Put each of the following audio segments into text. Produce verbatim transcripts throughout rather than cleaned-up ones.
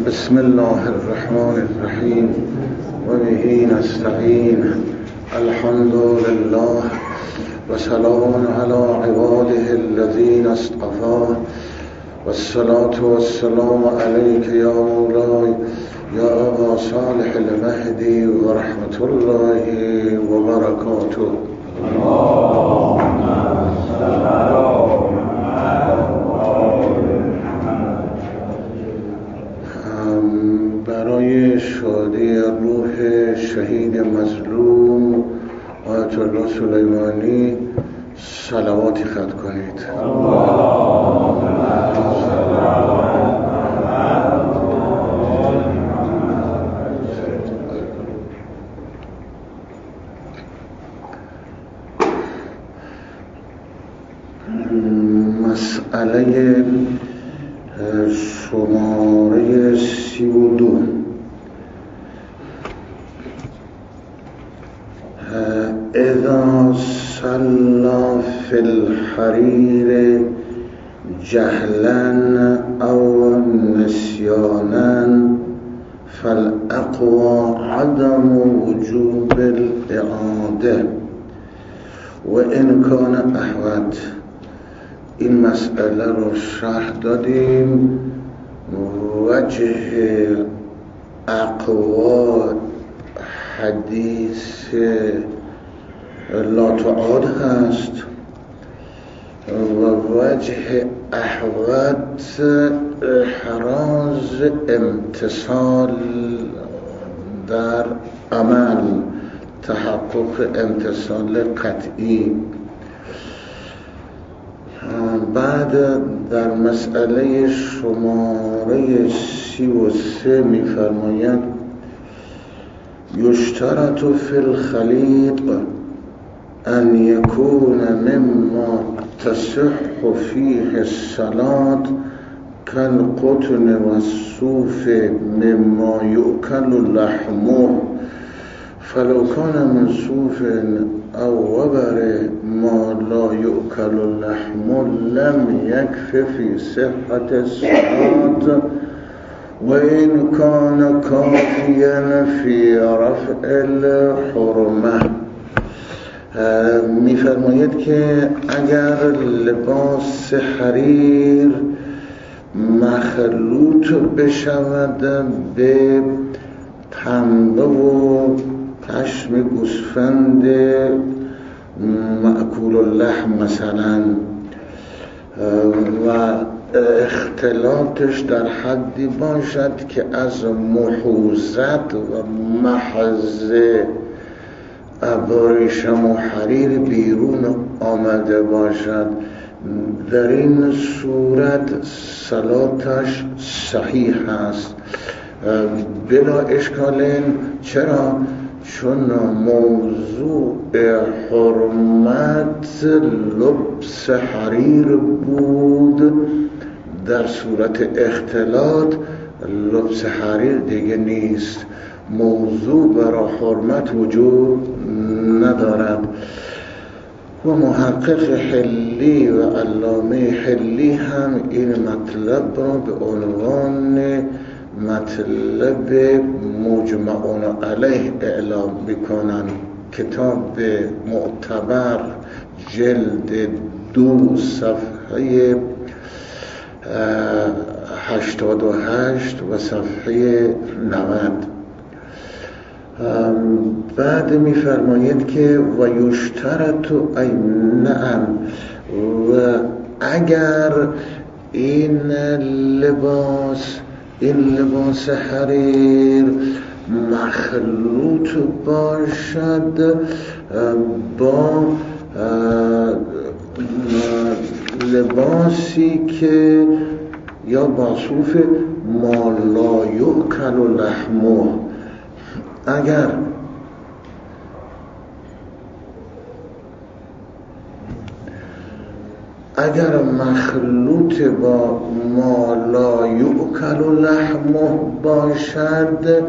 بسم الله الرحمن الرحیم و به نستعین. الحمد لله و سلام علی عباده الذین اصطفی و الصلاة و السلام علیک یا مولاي یا ابا صالح المهدی و رحمت الله و برکاته. برای شادی روح شهید مظلوم آیت الله سلیمانی صلواتی ختم کنید. مسئله شماره سی و دو. اذا صلى في الحرير جهلا او نسيانا فالاقوى عدم وجوب الاعاده وان كان احوط. این مسئله رو شرح دادیم. وجه اقوا حدیث لا تعاد هست و وجه احوط احراز امتصال در عمل، تحقق امتصال قطعی. بعد در مسئله شماره سی و سه می فرماید یشترط فی الخلیط ان یکون مما تصح فیه الصلاة کالقطن و الصوف مما یؤکل لحمه فلو كان من صوف او وبر ما لا يؤكل اللحم لم يكف في صحة الصلاة وإن كان كافيا في رفع الحرمة. میفرماید که اگر لباس حریر مخلوط بشود به پنبه و پشم گوسفند مأکول اللحم مثلا و اختلاطش در حدی باشد که از محوزت و محض ابریشم و حریر بیرون آمده باشد، در این صورت صلاتش صحیح است بلا اشکال. چرا؟ چون موضوع حرمت لبس حریر بود. در صورت اختلاط لبس حریر دیگه نیست، موضوع برای حرمت وجود ندارد. و محقق حلی و علامه حلی هم این مطلب را به عنوان مطلب مجمعون علیه اعلام بکنن. کتاب معتبر جلد دو صفحه هشتاد و هشت و صفحه نود. بعد میفرماید که و یشترط ای نعم، و اگر این لباس این لباس حریر مخلوط باشد با لباسی که یا با صوف ما لا یؤکل لحمه، اگر اگر مخلوط با ما لا یؤکل لحمه باشد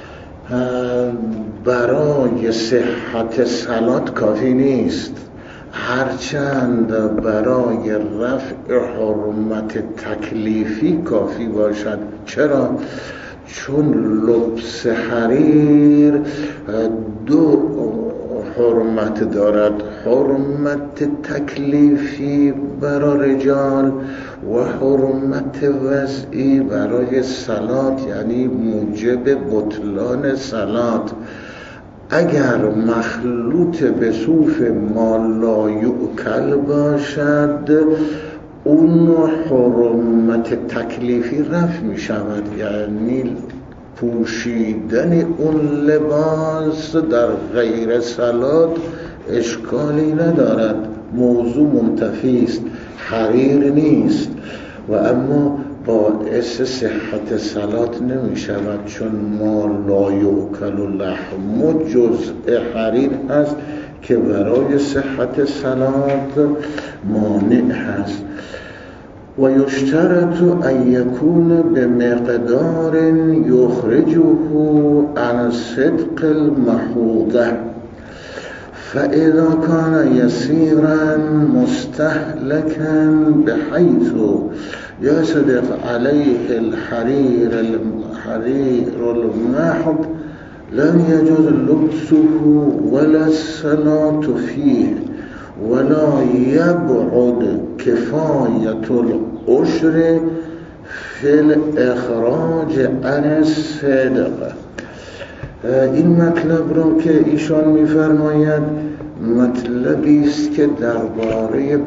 برای صحت صلات کافی نیست. هرچند برای رفع حرمت تکلیفی کافی باشد. چرا؟ چون لبس حریر دو حرمت دارد، حرمت تکلیفی برای رجال و حرمت وضعی برای صلات، یعنی موجب بطلان صلات. اگر مخلوط به صوف ما لا یؤکل باشد، اون حرمت تکلیفی رفع می شود، یعنی پوشیدن اون لباس در غیر صلات اشکالی ندارد، موضوع منتفی است، حریر نیست و اما باعث صحت صلات نمی شود، چون ما لا یؤکل لحم جزء حریر هست که برای صحت صلات مانع هست. و یشترط ان یکون بمقدار یخرجه عن صدق المحوضه، فاذا کان یسیرا مستهلکا بحیث یصدق علیه الحریر الحریر المحض لم یجوز لبسه ولا الصلاة فیه ولا یبعد کفایت العشر فی الاخراج عن الصدق. این مطلب را که ایشان می‌فرماید مطلبی است که درباره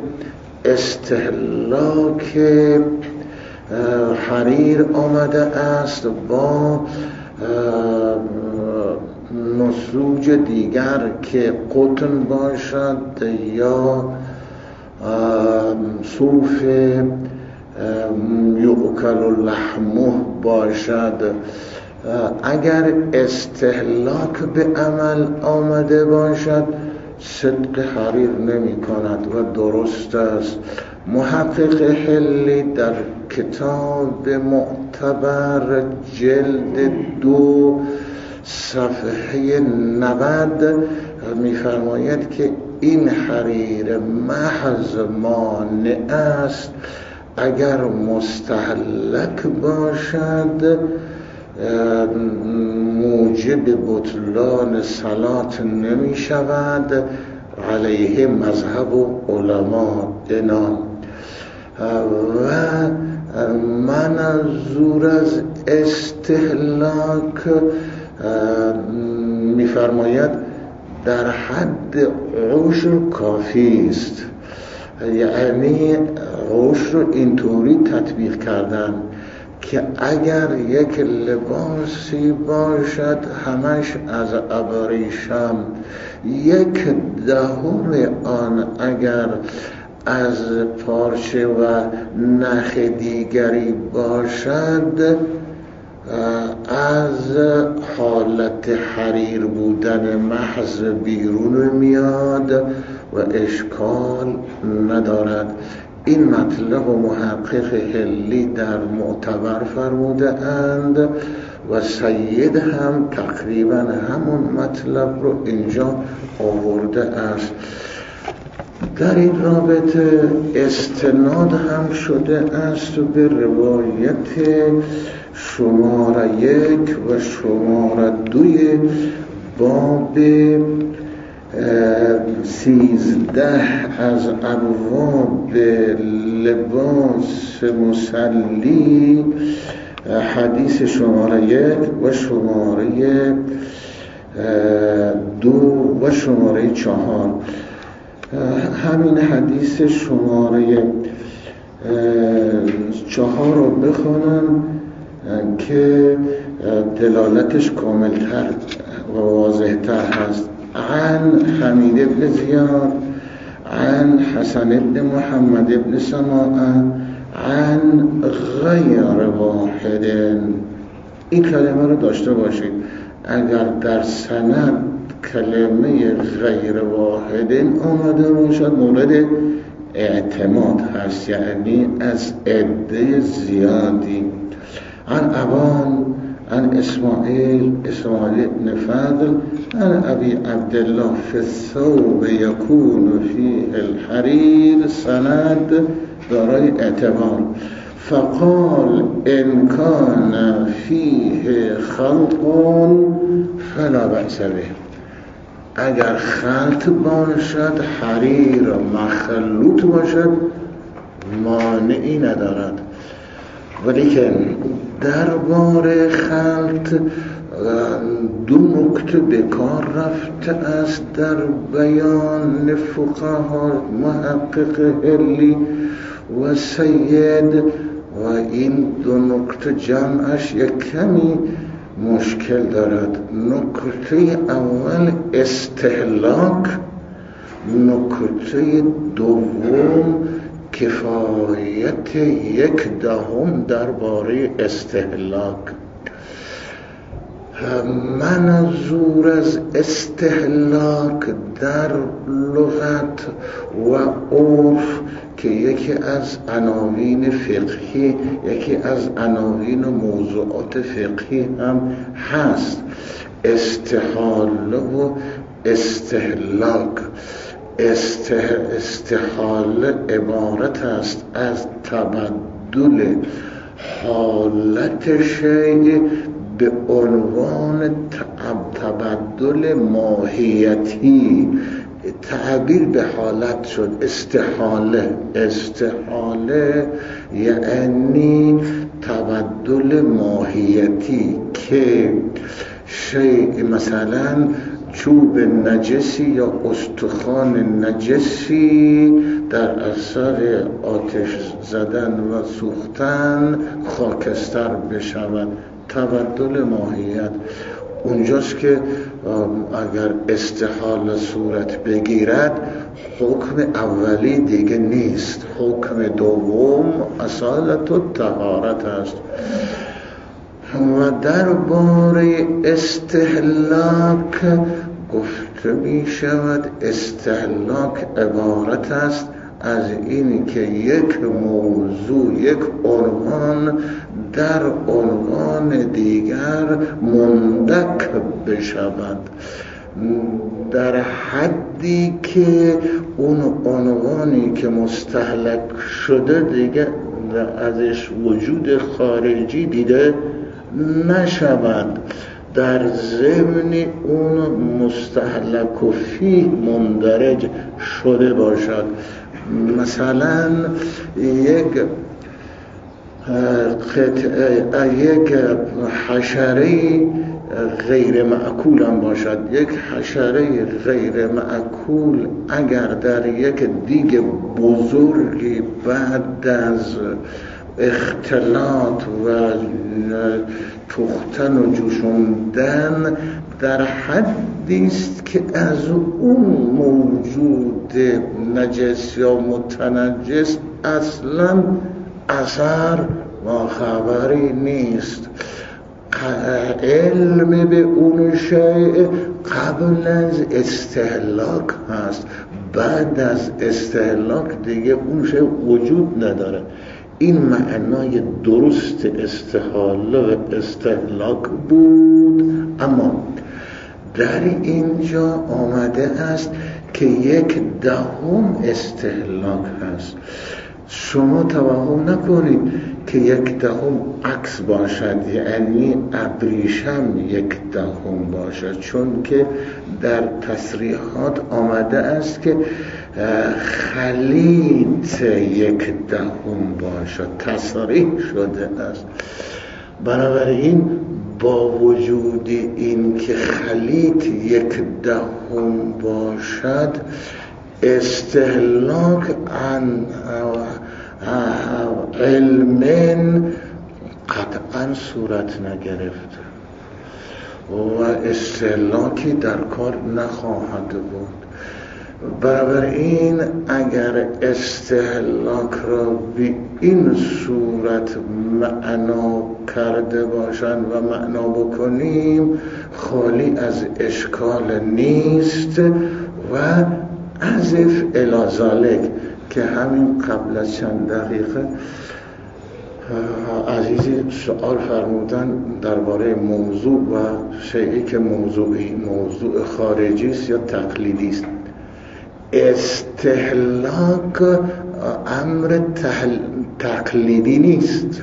استهلاک حریر آمده است با نسوج دیگر که قطن باشد یا صوف یؤکل لحمه باشد. اگر استهلاک به عمل آمده باشد صدق حریر نمی کند و درست است. محقق حلی در کتاب معتبر جلد دو صفحه نود می‌فرماید که این حریر محض مانع است، اگر مستهلک باشد موجب بطلان صلات نمی شود، علیه مذهب و علما دینان. و منظور از استهلاک می‌فرماید در حد عشر کافی است، یعنی عشر رو اینطوری تطبیق کردن که اگر یک لباسی باشد همش از ابریشم، یک دهم آن اگر از پارچه و نخ دیگری باشد از حالت حریر بودن محض بیرون میاد و اشکال ندارد. این مطلب و محقق حلی در معتبر فرموده اند و سید هم تقریبا همون مطلب رو اینجا آورده است. در این رابطه استناد هم شده است به روایت شماره یک و شماره دوی باب سیزده از ابواب لباس مصلی، حدیث شماره یک و شماره دو و شماره چهار. همین حدیث شماره چهار رو بخونم که دلالتش کاملتر و واضحتر هست. عن حمید ابن زیاد عن حسن ابن محمد ابن سماعه عن غیر واحد. این کلمه رو داشته باشید، اگر در سند کلمه غیر واحد آمده باشد مورد اعتماد هست، یعنی از عده زیادی. عن ابان عن اسماعیل اسماعیل بن فضل عن ابی عبدالله فی الثوب یکون فیه الحریر، سند دارای اعتبار. فقال ان کان فیه خلط فلا بأس به، اگر خلط باشد، حریر مخلوط باشد، مانعی ندارد. ولیکن درباره خلط دو نکته به کار رفته است در بیان فقها محقق هلی و سید، و این دو نکته جمعش یک کمی مشکل دارد. نکته اول استهلاک، نکته دوم کفایت یک دهم درباره استهلاک. منظور از استهلاک در لغت و عرف که یکی از عناوین فقهی، یکی از عناوین و موضوعات فقهی هم هست، استحاله و استهلاک. استحاله عبارت است از تبدل حالت شیء به عنوان تبدل ماهیتی، تعبیر به حالت شد. استحاله استحاله یعنی تبدل ماهیتی، که شیء مثلا چوب نجسی یا استخوان نجسی در اثر آتش زدن و سوختن خاکستر بشود، تبدل ماهیت. اونجاست که اگر استحاله صورت بگیرد، حکم اولی دیگه نیست، حکم دوم اصالت و طهارت است. و درباره استهلاک گفته می شود استهلاک عبارت است از این که یک موضوع، یک عنوان در عنوان دیگر مندک بشود، در حدی که اون عنوانی که مستهلک شده دیگه ازش وجود خارجی دیده نشود، در ضمن اون مستهلک و فیه مندرج شده باشد. مثلا یک قطعه، یک حشره غیر معقول هم باشد. یک حشره غیر معقول اگر در یک دیگ بزرگی بعد از اختلاط و تختن و جوشوندن در حدی است که از اون موجود نجس یا متنجس اصلا اثر و خبری نیست. علم به اون شیء قبل از استهلاک هست، بعد از استهلاک دیگه اون شیء وجود نداره. این معنای درست استحاله و استهلاک بود. اما در اینجا آمده است که یک دهم استهلاک هست. شما توهم نکنید که یک دهم عکس باشد، یعنی ابریشم یک دهم باشد، چون که در تصریحات آمده است که خلیط یک دهم باشد، تصریح شده است. بنابراین با وجود این که خلیط یک دهم باشد، استهلاک عن علم قطعا صورت نگرفت و استهلاکی در کار نخواهد بود. بنابراین اگر استهلاک را به این صورت معنا کرده باشند و معنا بکنیم، خالی از اشکال نیست. و اضف الی ذلک که همین قبل از چند دقیقه عزیزی سوال فرمودن درباره موضوع و شیئی که موضوعی موضوع خارجی است یا تقلیدی است. استهلاک امر تقلیدی نیست.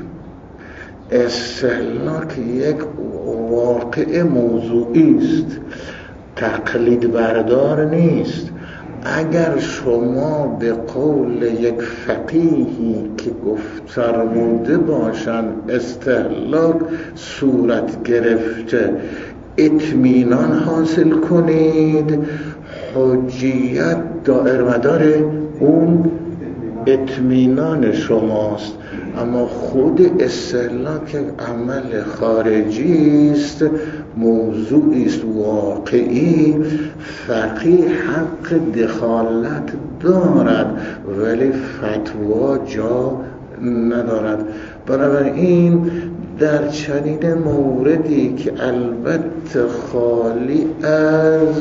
استهلاک یک واقع موضوعی است، تقلید بردار نیست. اگر شما به قول یک فقیهی که گفت فرموده باشند استهلاک صورت گرفته اطمینان حاصل کنید، حجیت دائرمدار اون اطمینان شماست. اما خود استهلاک عمل خارجی است، موضوعی است واقعی. فقیه حق دخالت دارد ولی فتوا جا ندارد. بنابراین در چنین موردی که البته خالی از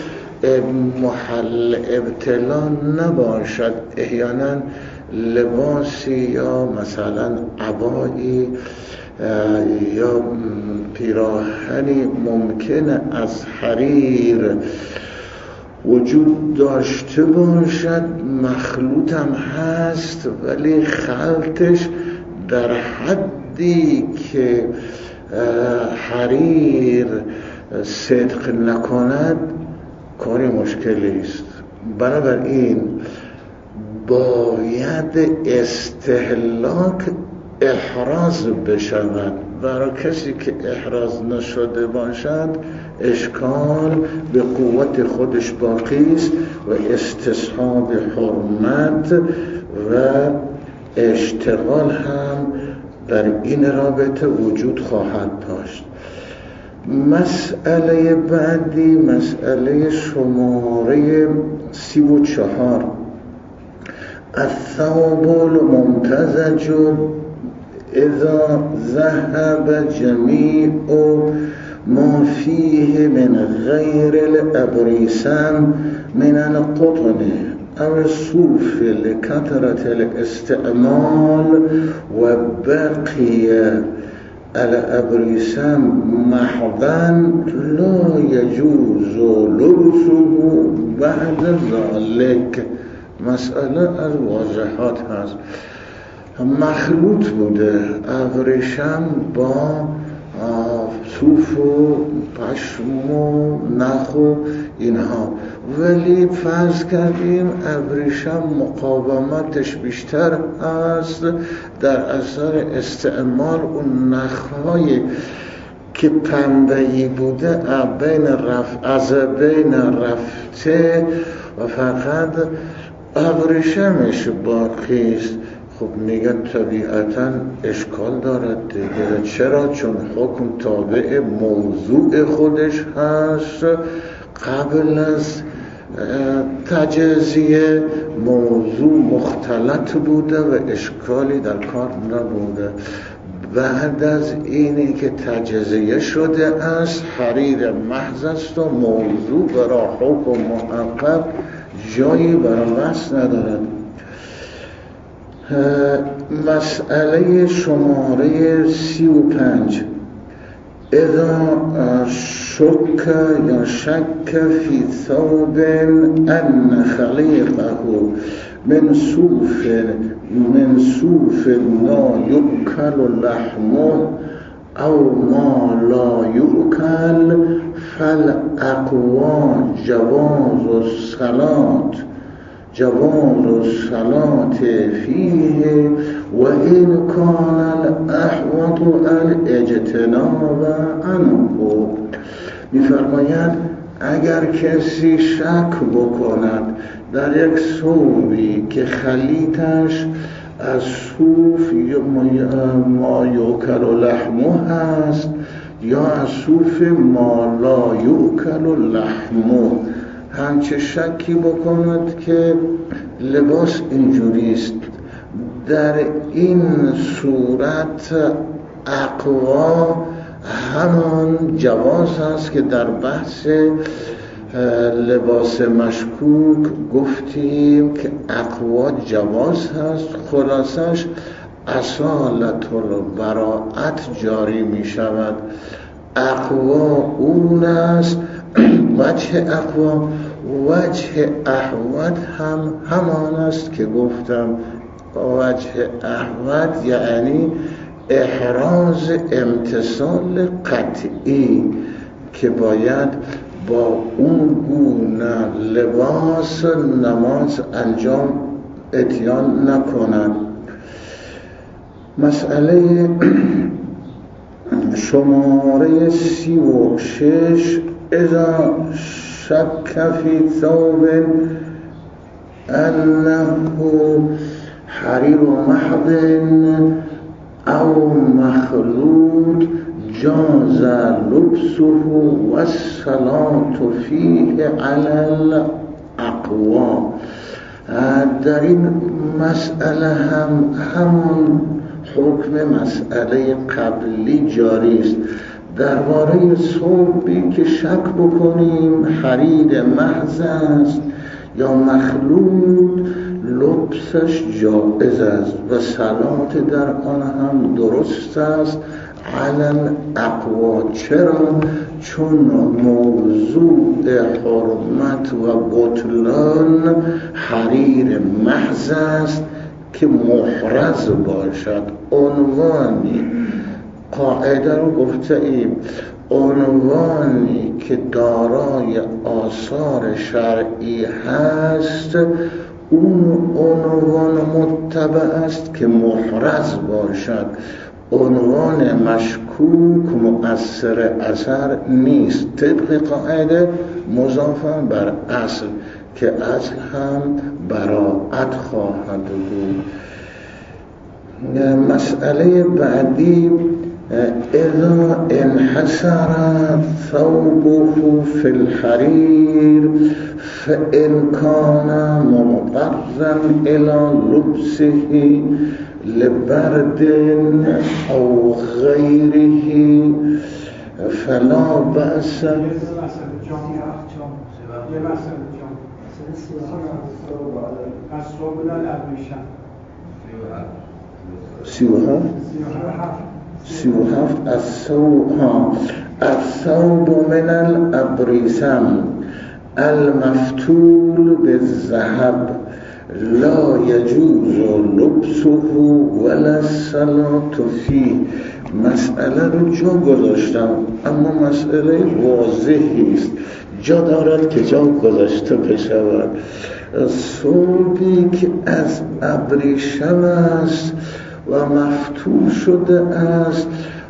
محل ابتلا نباشد، احیانا لباسی یا مثلا عبایی یا پیراهنی ممکنه از حریر وجود داشته باشد، مخلوط هم هست، ولی خلطش در حدی که حریر صدق نکند کاری مشکلی است. بنابراین باید استهلاک احراز بشود. برای کسی که احراز نشده باشد اشکال به قوت خودش باقی است و استصحاب حرمت و اشتغال هم در این رابطه وجود خواهد داشت. مسئله بعدی مسئله شماره سی و چهار، الثوب الممتزج اذا ذهب جمیع ما فيه من غیر الابریسم من القطن او الصوف لكثرة الاستعمال و بقی الابریسم محضا لا يجوز لبسه بعد ذلك. مسئله از واضحات هست. مخلوط بوده ابریشم با صوف و پشم و نخ و اینها، ولی فرض کردیم ابریشم مقاومتش بیشتر است در اثر استعمال اون نخهای که پنبه‌ای بوده بین رفت از بین رفته و فقط ابریشمش باقی است. خب میگن طبیعتا اشکال دارد دیگه. چرا؟ چون حکم تابع موضوع خودش هست. قبل از تجزیه موضوع مختلط بوده و اشکالی در کار نبوده. بعد از اینی که تجزیه شده است حریر محض است و موضوع برای حکم محقق جایی برای بحث ندارد. مسئله شماره سی و پنج، اذا شک یا شک فی ثوب ان خلیقه من صوف من صوف ما یؤکل لحمه او ما لا یؤکل فالاقوى جواز الصلاة جواز الصلاة فيه و این کان الاحوط الاجتناب عنه. می‌فرماید اگر کسی شک بکند در یک ثوبی که خلیطش از صوف ما یؤکل لحمه هست یا از صوف ما لا یؤکل لحمه، همچه شکی بکند که لباس اینجوری است، در این صورت اقوا همان جواز هست که در بحث لباس مشکوک گفتیم که اقوا جواز هست. خلاصش اصالت البراءت جاری می شود. اقوا اون است. وجه اقوا وجه احوت هم همان است که گفتم. وجه احوت یعنی احراز امتصال قطعی که باید با اون گونه لباس نماز انجام اتیان نکنند. مسئله شماره سی و شش اذا شک فی ثوب انه حریر محض او مخلوط جاز لبسه و الصلاة فیه علی الاقوا. در این مسئله هم همون حکم مسئله قبلی جاری است. درباره ثوبی که شک بکنیم حریر محض است یا مخلوط، لبسش جائز است و صلات در آن هم درست است علی الاقوا. چرا؟ چون موضوع حرمت و بطلان حریر محض است که محرز باشد. عنوانی قاعده رو گفته ایم، عنوانی که دارای آثار شرعی هست اون عنوان متبع است که محرز باشد. عنوان مشکوک مؤثر اثر نیست. طبق قاعده مضافا بر اصل که اصل هم براءت خواهد بود. مسئله بعدی اذا انحسر ثوبه فی الحریر فإن کان مضطرا الی لبسه لبرد او غیره فلا بأس. سی و هفت سی و هفت الثوب من الابریسم المفتول بالذهب لا يجوز لبسه ولا الصلاة فيه. مسئله رو جا گذاشتم اما مسئله واضحی است، جا دارد که جا گذاشته بشود. ثوبی که از ابریشم است و مفتول شده است،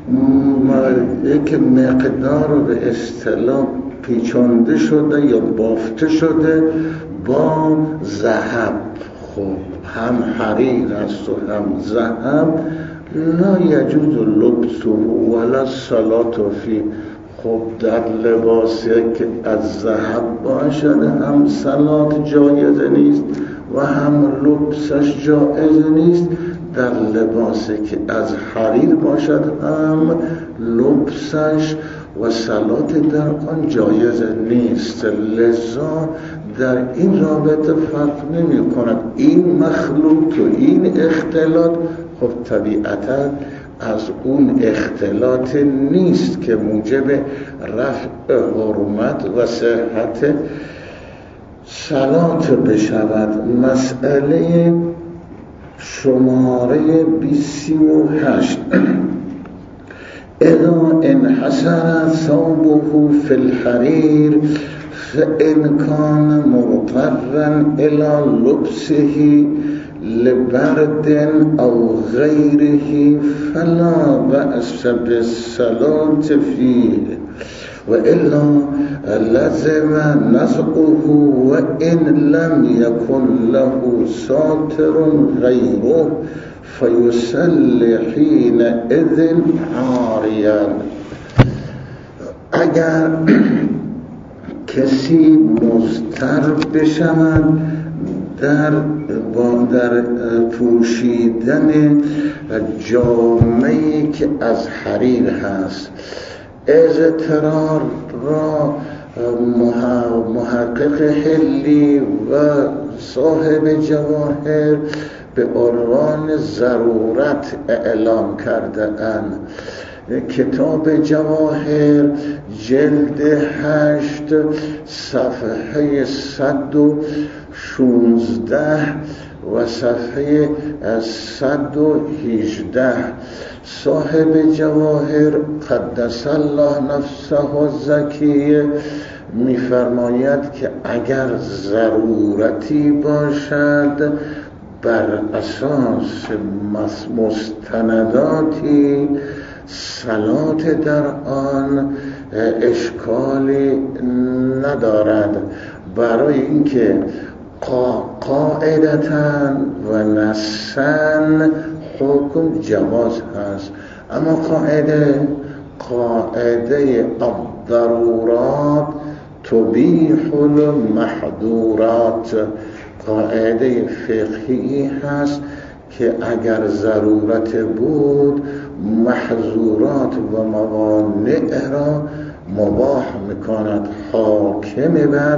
یک مقدار به اصطلاح پیچانده شده یا بافته شده با ذهب، خب هم حریر است و هم ذهب، لا یجوز لبسه ولا الصلاة فیه. خب در لباسی که از ذهب باشد هم صلات جایز نیست و هم لبسش جایز نیست. در لباسی که از حریر باشد هم لبسش و صلات در آن جایز نیست. لذا در این رابطه فرق نمی کند. این مخلوط و این اختلاط خب طبیعتا از اون اختلاط نیست که موجب رفع حرمت و صحت صلات بشود. مسئله شماره بیست و هشت اذا انحسر ثوبه فی الحریر فإن کان مضطرا الی لبسه لبرد او غیره فلا بأس بالصلاة فیه و الا لزم نزعه و ان لم یکن له ساتر غیره فیصلی حینئذ عاریا. اگر کسی مضطر بشود در با در پوشیدن جامه‌ای که از حریر هست، اضطرار را محقق حلی و صاحب جواهر به عنوان ضرورت اعلام کرده اند. کتاب جواهر جلد هشت صفحه صد و شانزده و صفحه صد و هجده. صاحب جواهر قدس الله نفسه الزکیه می‌فرماید که اگر ضرورتی باشد بر اساس مستنداتی صلات در آن اشکالی ندارد، برای اینکه قاعدتاً و نصاً حکم جواز هست. اما قاعده قاعده الضرورات تبیح المحظورات، قاعده فقهی هست که اگر ضرورت بود محظورات و موانع را مباح میکند. حاکم بر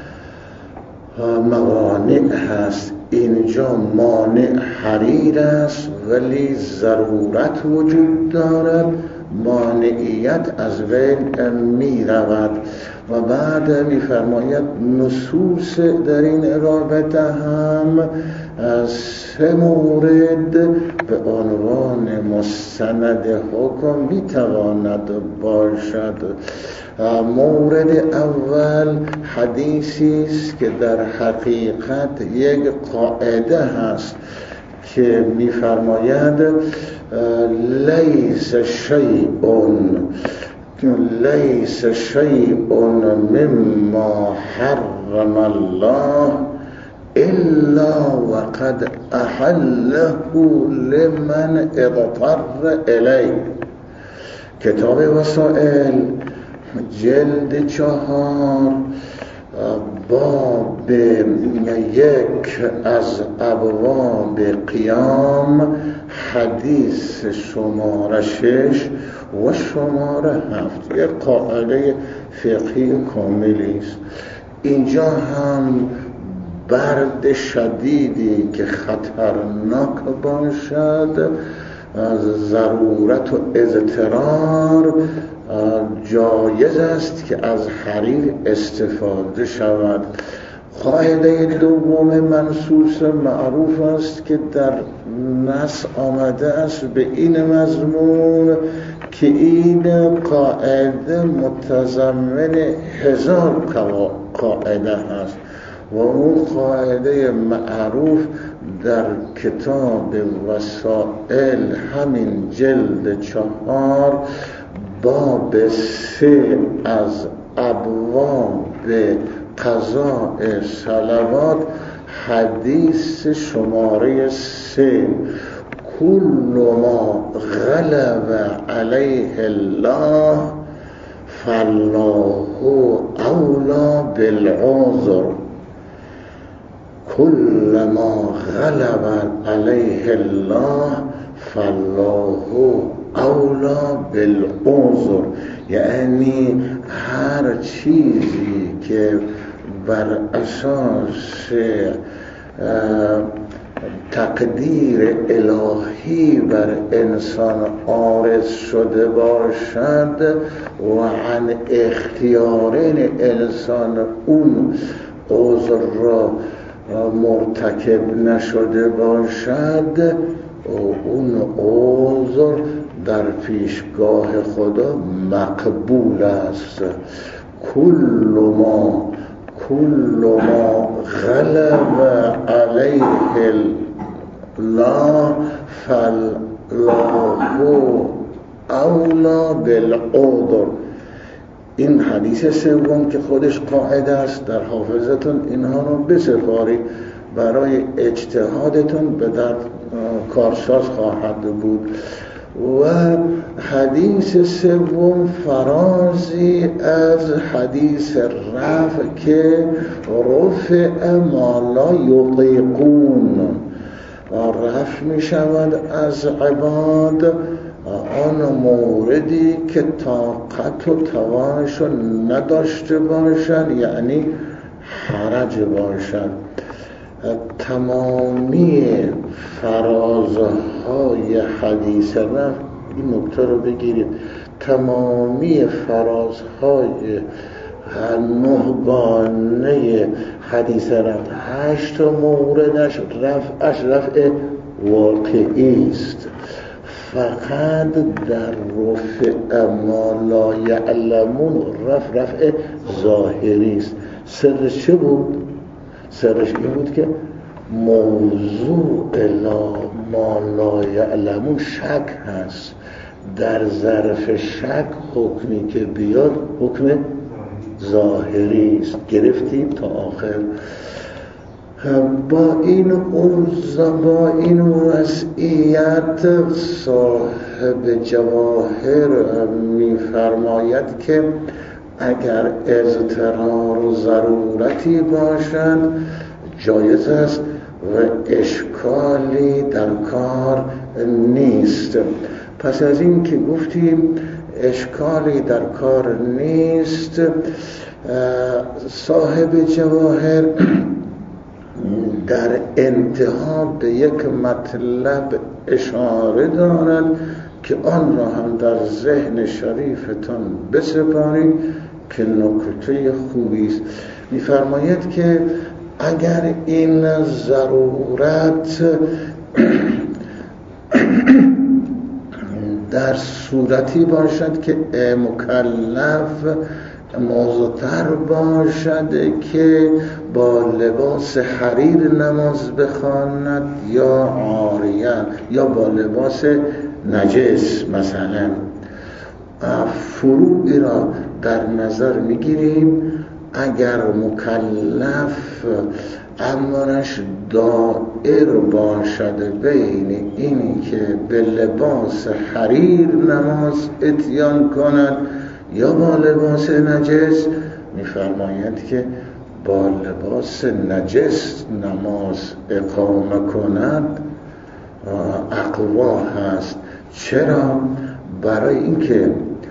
موانع هست. اینجا مانع حریر است ولی ضرورت وجود دارد، مانعیت از بین می رود. و بعد می فرماید نصوص در این رابطه هم سه مورد به عنوان مستند حکم می تواند باشد. مورد اول حدیثی است که در حقیقت یک قاعده هست که می فرماید لیس شیء لیس شیء مما حرم الله الا وقد احله لمن اضطر الیه. کتاب وسائل جلد چهار باب یک از ابواب قیام حدیث شماره شش و شماره هفت یک قاعده فقهی کاملی است. اینجا هم برد شدیدی که خطرناک باشد، ضرورت و اضطرار جایز است که از حریر استفاده شود. قاعده دوم منصوص معروف است که در نص آمده است به این مضمون که این قاعده متضمن هزار قاعده است و اون قاعده معروف در کتاب وسائل همین جلد چهار باب سه از ابواب قضاء صلوات حدیث شماره سه کل ما غلب علیه الله فالله اولا بالعذر. کل ما غلب علیه الله فالله اولا بالعذر، یعنی هر چیزی که بر اساس تقدیر الهی بر انسان عارض شده باشد و عن اختیارین انسان اون عذر را مرتکب نشده باشد اون عذر در پیشگاه خدا مقبول است. کل ما کل ما غلب علیه الله فالله اولا بالعذر. این حدیث سوم که خودش قاعده است در حافظتون اینها رو بسپارید، برای اجتهادتون به در کارساز خواهد بود. و حدیث سوم فرازی از حدیث رفع که رفع ما لا یطیقون، رفع می شود از عباد آن موردی که طاقت و توانشون نداشته باشد، یعنی حرج باشد. تمامی فرازهای حدیث رفت، این نکته رو بگیرید، تمامی فرازهای نهگانه حدیث رفت، هشت موردش رفعش رفع واقعی است، فقط در رفع ما لا یعلمون رفع رفع ظاهری است. سرش چه بود؟ سرش این بود که موضوع لا ما لا یعلمون شک هست، در ظرف شک حکمی که بیاد حکم ظاهری است. گرفتیم تا آخر. با این اوضاع، با این وضعیت صاحب جواهر می‌فرماید که اگر اضطرار و ضرورتی باشد جایز است و اشکالی در کار نیست. پس از این که گفتیم اشکالی در کار نیست، صاحب جواهر در انتها به یک مطلب اشاره دارد که آن را هم در ذهن شریفتان بسپارید که نکته خوبی است. می‌فرماید که اگر این ضرورت در صورتی باشد که مکلف مضطر باشد که با لباس حریر نماز بخواند یا عاریه یا با لباس نجس، مثلا فروعی را در نظر میگیریم. اگر مکلف امرش دائر باشد بین اینی که به لباس حریر نماز اتیان کند یا با لباس نجس، می‌فرماید که با لباس نجس نماز اقامه کند اقوا هست. چرا؟ برای اینکه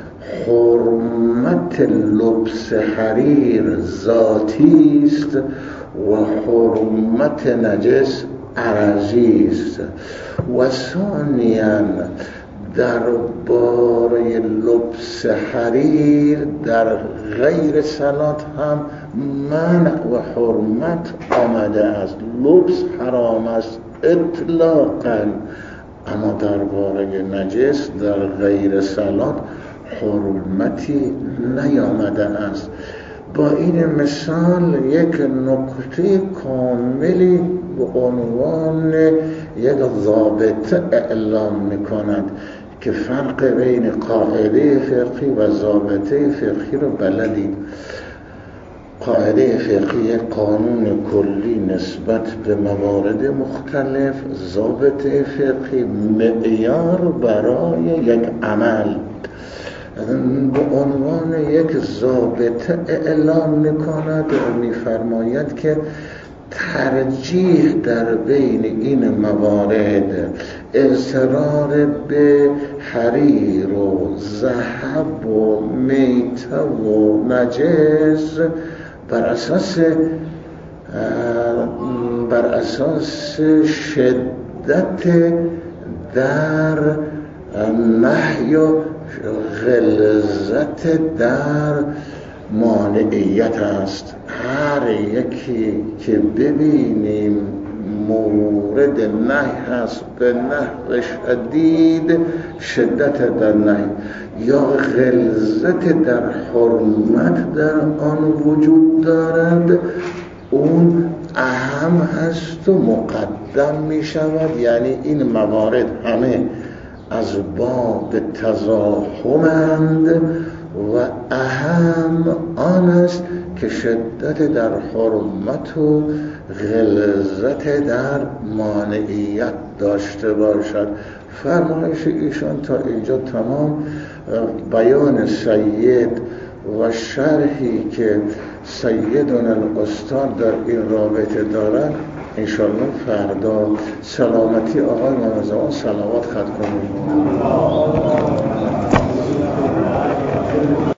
حرمت لبس حریر ذاتی است و حرمت نجس عرضی است. و ثانیاً در باره لبس حریر در غیر صلات هم منع و حرمت آمده است. لبس حرام است اطلاقاً، اما در باره نجس در غیر صلات حرمتی نیامده است. با این مثال یک نکته کاملی به عنوان یک ضابطه اعلام می‌کند که فرق بین قاعده فقهی و ضابطه فقهی رو بلدید. قاعده فقهی قانون کلی نسبت به موارد مختلف، ضابطه فقهی معیار برای یک عمل به عنوان یک ضابطه اعلام می‌کند و می‌فرماید که ترجیح در بین این موارد اضطرار به حریر و ذهب و میته و نجس بر اساس بر اساس شدت در نهی و غلظت در مانعیت است. هر یکی که ببینیم مورد نهی هست به نحو شدید، شدت در نهی یا غلظت در حرمت در آن وجود دارد، اون اهم هست و مقدم می شود. یعنی این موارد همه از باب تزاحمند و اهم آن است که شدت در حرمت و غلظت در مانعیت داشته باشد. فرمایش ایشان تا اینجا تمام. بیان سید و شرحی که سیدنا الاستاد در این رابطه دارند انشاءالله فردا. سلامتی آقای محمد زمان صلوات خط کنید.